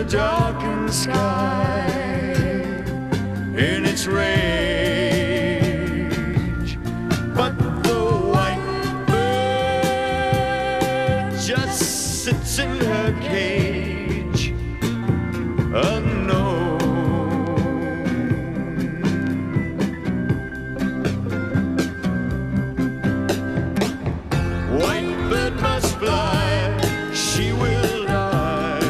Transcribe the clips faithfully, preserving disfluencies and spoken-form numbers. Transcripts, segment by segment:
darkened sky in its rage, but the white bird just sits in her cage, unknown. White bird must fly, she will die.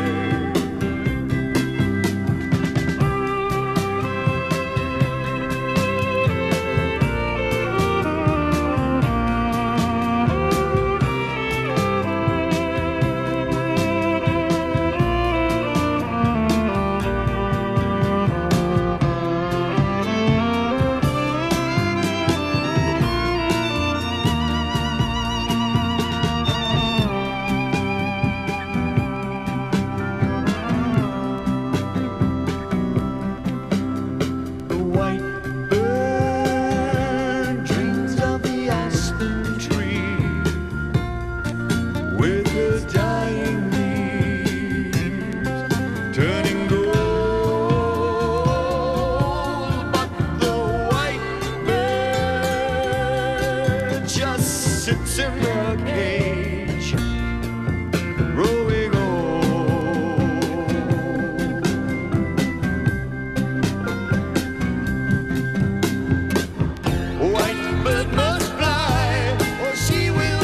With her dying leaves turning gold, but the white bird just sits in her cage, growing old. White bird must fly, or she will.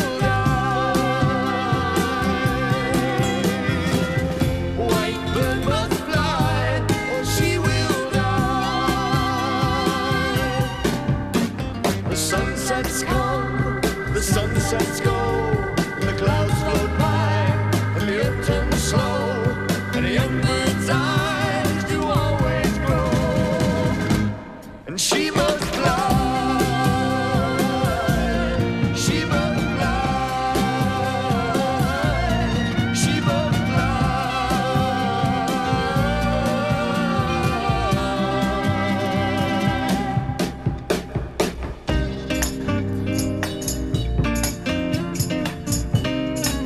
Sunsets come, the sunsets go, the clouds float by, and the earth turns slow, and the young bird's eyes do always glow, and she must fly, she must fly, she must fly.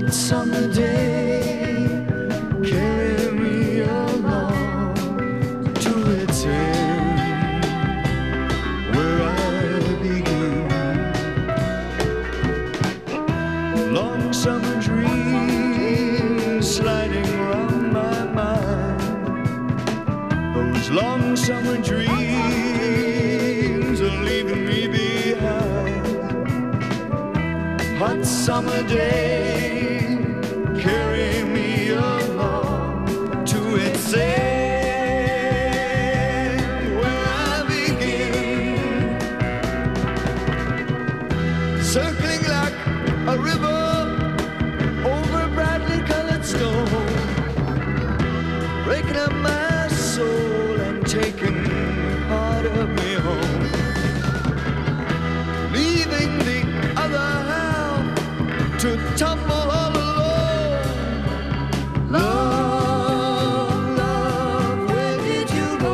hot summer day, carry me along to its end, where I begin. Long summer dreams sliding around my mind, those long summer dreams are leaving me behind. Hot summer day, carry me along to its end, where I begin. Circling like a river over brightly colored stone, breaking up my soul and taking part of me home, leaving the other half to tumble all alone. Love, love, where did you go?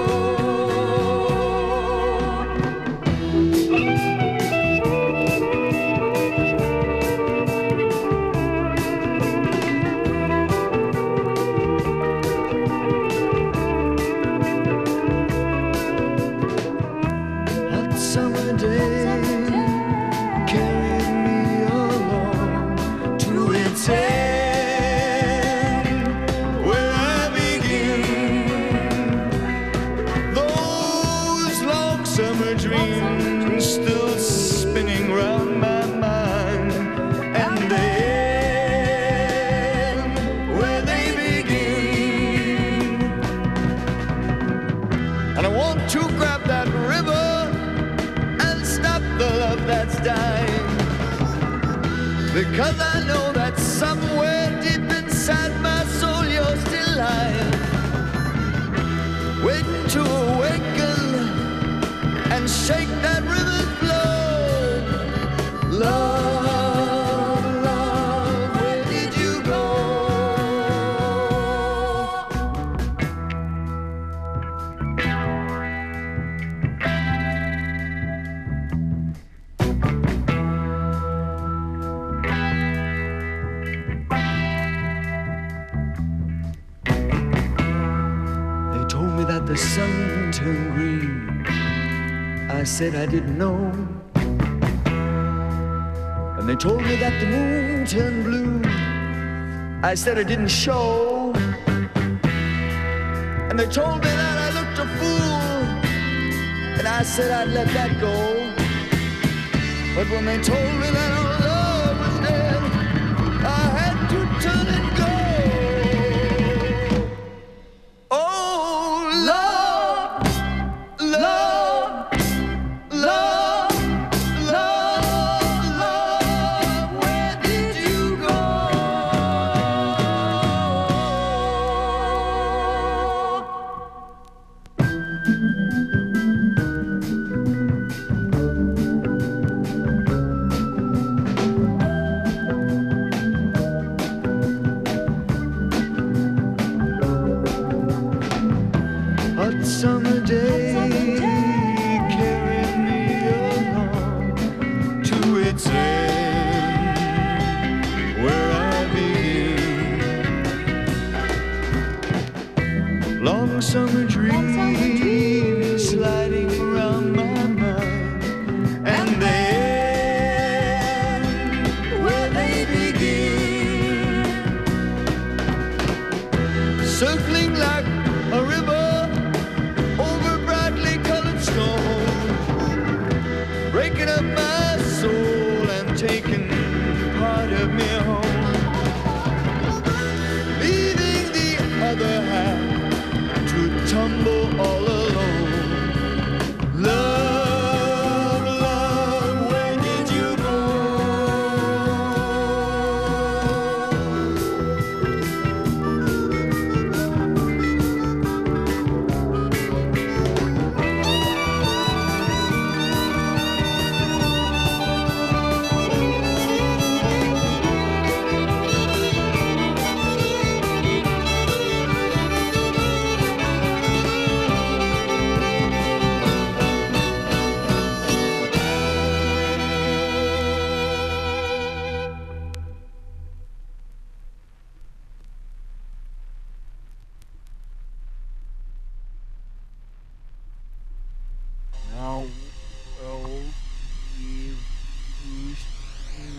Hot summer day, carry me along to its end, where I begin. Those long summer dreams still spinning round my mind, and they end where they begin. And I want to grab that river and stop the love that's dying, because I know that somewhere deep inside my soul you're still lying, waiting to awaken and shake that river's flow. Love, love, where did you go? They told me that the sun turned green. I said I didn't know. And they told me that the moon turned blue. I said it didn't show. And they told me that I looked a fool, and I said I'd let that go. But when they told me that our love was dead, I had to turn and go. Oh, love, love, love, love, love, where did you go?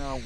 now.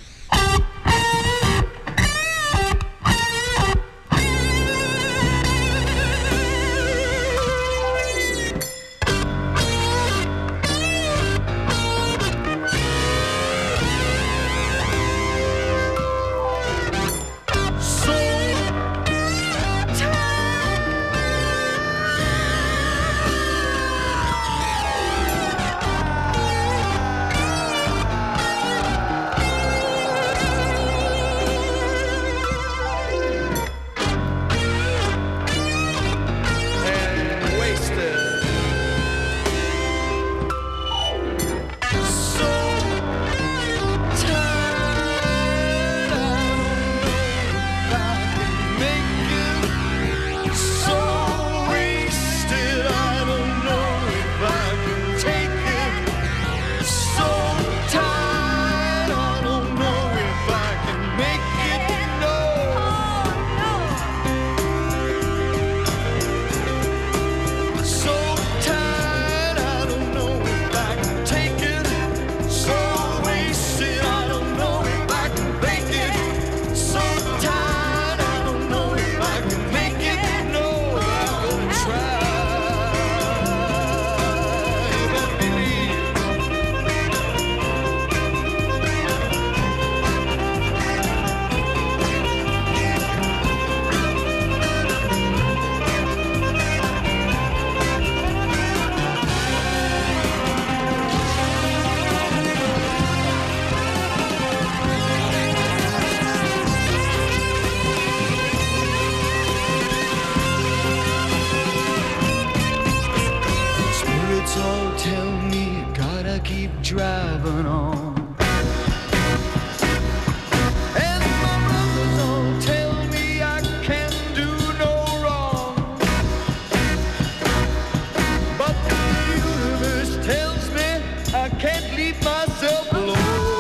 Driving on, and my brothers all tell me I can do no wrong, but the universe tells me I can't leave myself alone.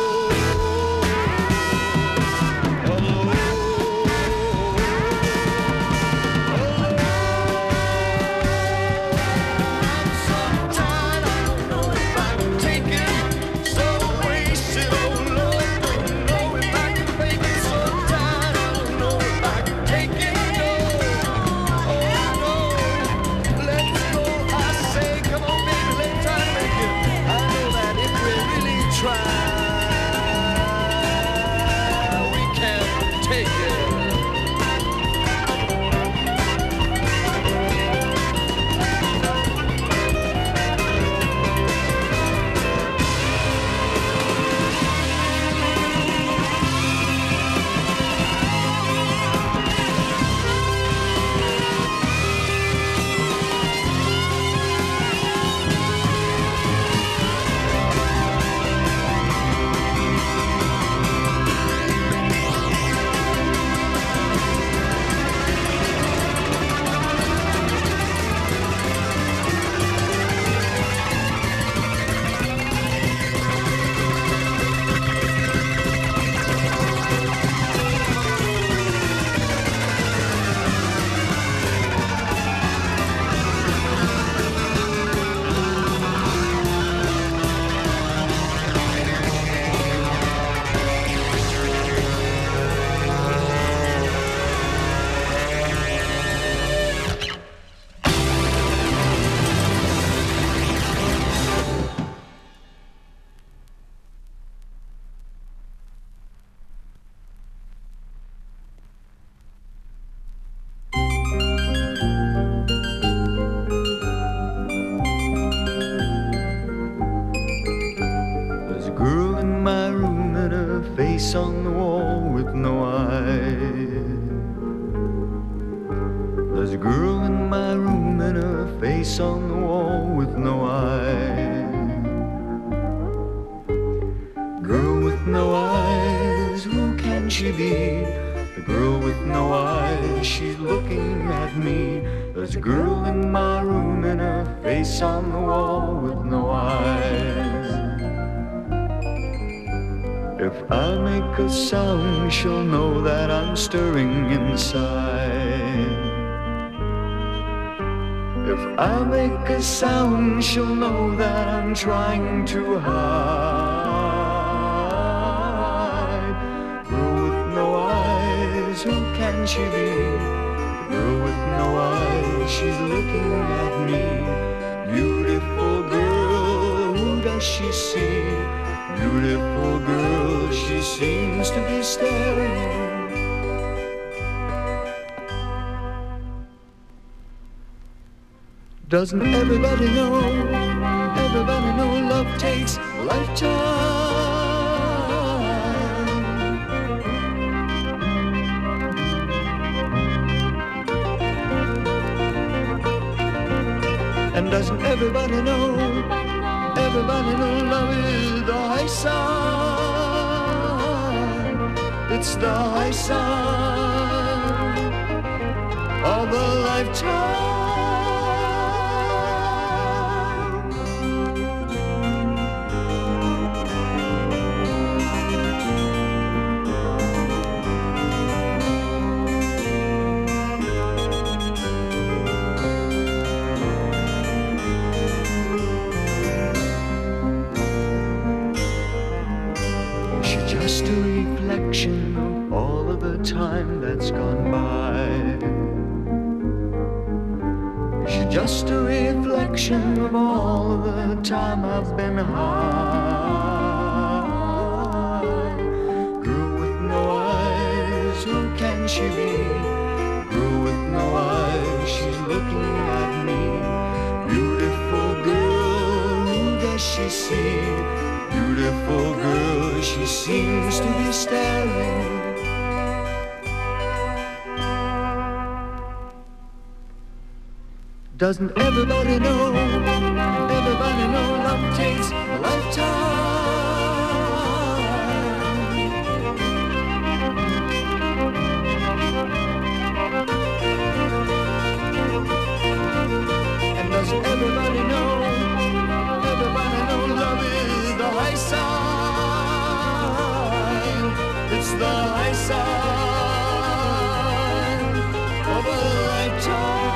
On the wall with no eyes. There's a girl in my room and her face on the wall with no eyes. Girl with no eyes, who can she be? The girl with no eyes, she's looking at me. There's a girl in my room and her face on the wall with no eyes. If I make a sound, she'll know that I'm stirring inside. If I make a sound, she'll know that I'm trying to hide. can she be? The girl with no eyes, she's looking at me. Beautiful girl, who does she see? Beautiful girl, she seems to be staring. Doesn't everybody know, everybody know love takes a lifetime? And doesn't everybody know, everybody know love is the high side? It's the high side of a lifetime. Just a reflection of all of the time that's gone by. She's just a reflection of all of the time I've been high. Girl with no eyes, who can she be? Girl with no eyes, she's looking at me. Beautiful girl, who does she see? Beautiful girl, she seems to be staring. Doesn't everybody know, everybody know love takes a lifetime? And doesn't everybody know, everybody know love is the high side? It's the high side of a lifetime.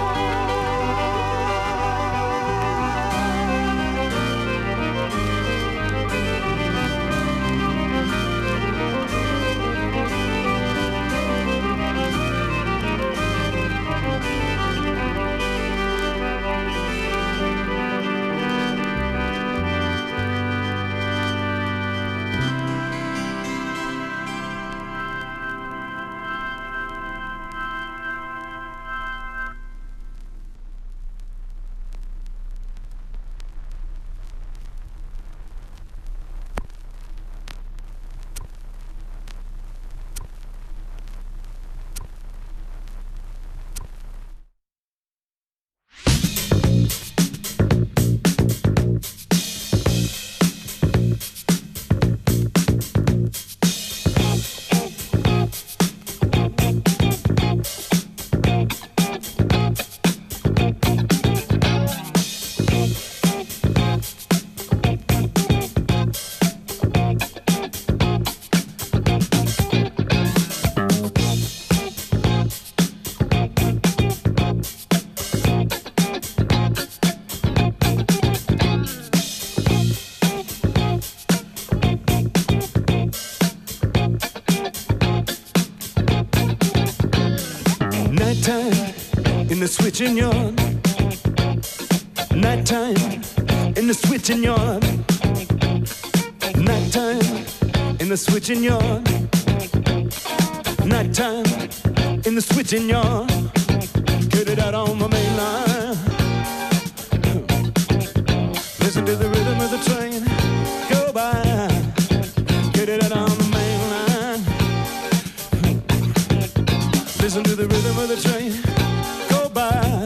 the switching yard. Nighttime in the switching yard. Nighttime in the switching yard. Nighttime in the switching yard. Get it out on my main line. Listen to the rhythm of the train go by. Get it out on the main line. Listen to the rhythm of the train go by.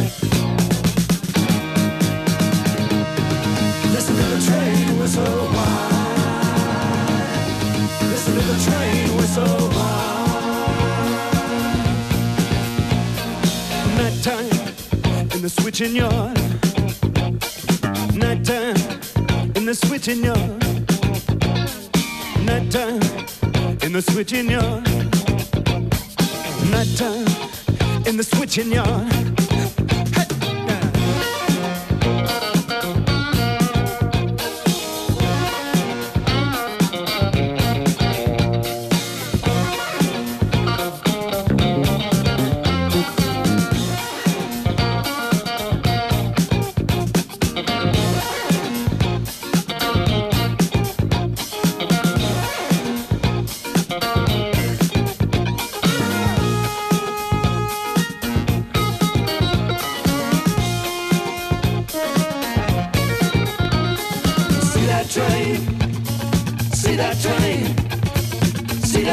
Listen to the train whistle whine. Listen to the train whistle whine. Nighttime in the switching yard. Nighttime in the switching yard. Nighttime in the switching yard. Nighttime in the switching yard.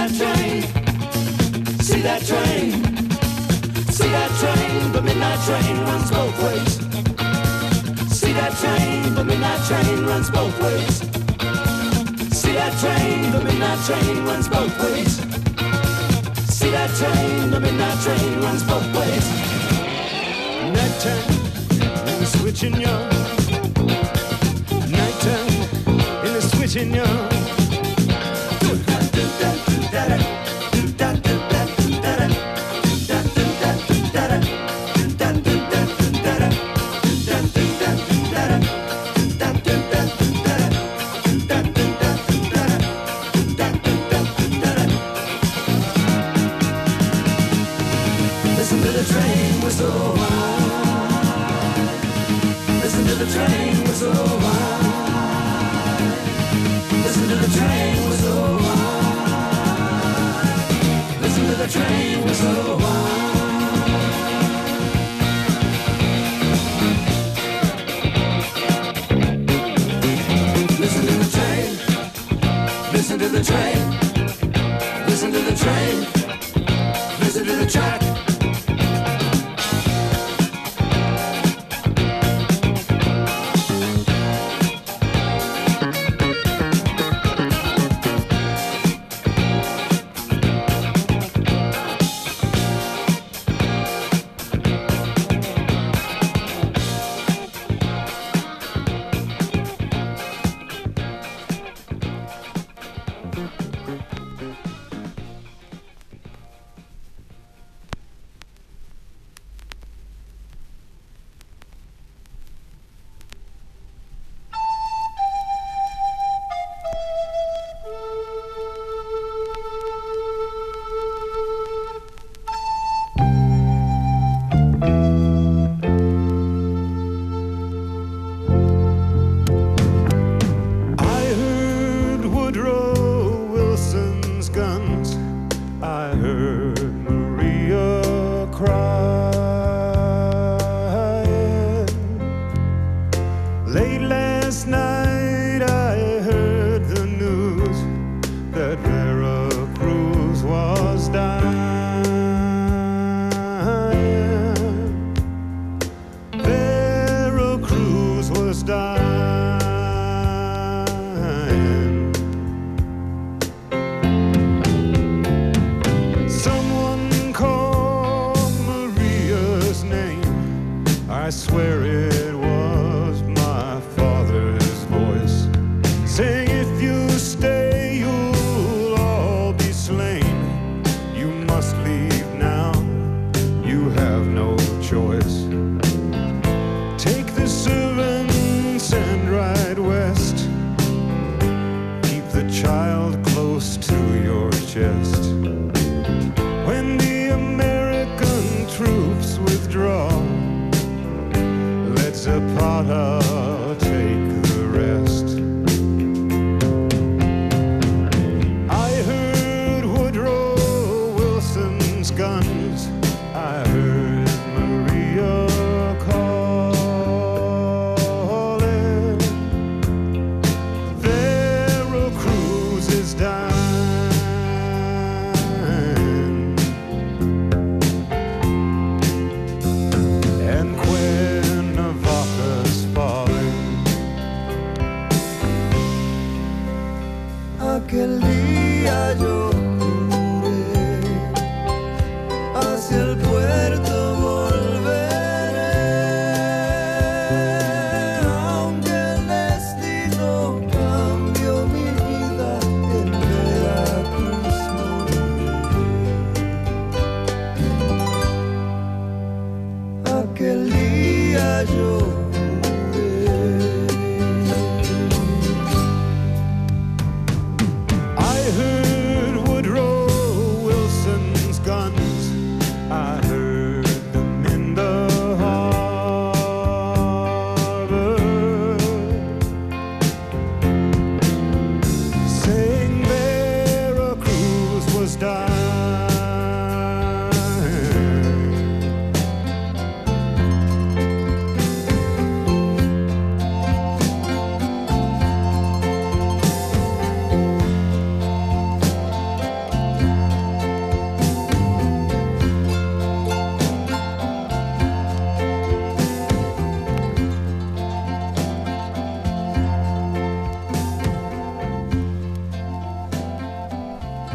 that train, see that train, see that train, the midnight train runs both ways. See that train, the midnight train runs both ways. See that train, the midnight train runs both ways. See that train, the midnight train runs both ways. Nighttime in the switching yard. Nighttime in the switching yard. Listen to the train whistle whine. Listen to the train whistle whine. Listen to the train whistle whine. Listen to the train whistle whine. Listen to the train. Listen to the train. Listen to the train. Listen to the track. I swear it was my father's voice saying, if you stay, you'll all be slain. You must leave now, you have no choice. Take the servants and ride west. Keep the child close to your chest. When the American troops withdraw, Zapata take the rest. I heard Woodrow Wilson's guns. I heard Maria calling. Veracruz is dying. And aquel día yo juré, hacia el puerto volveré, aunque el destino cambió mi vida, en Veracruz moriré. Aquel día yo star.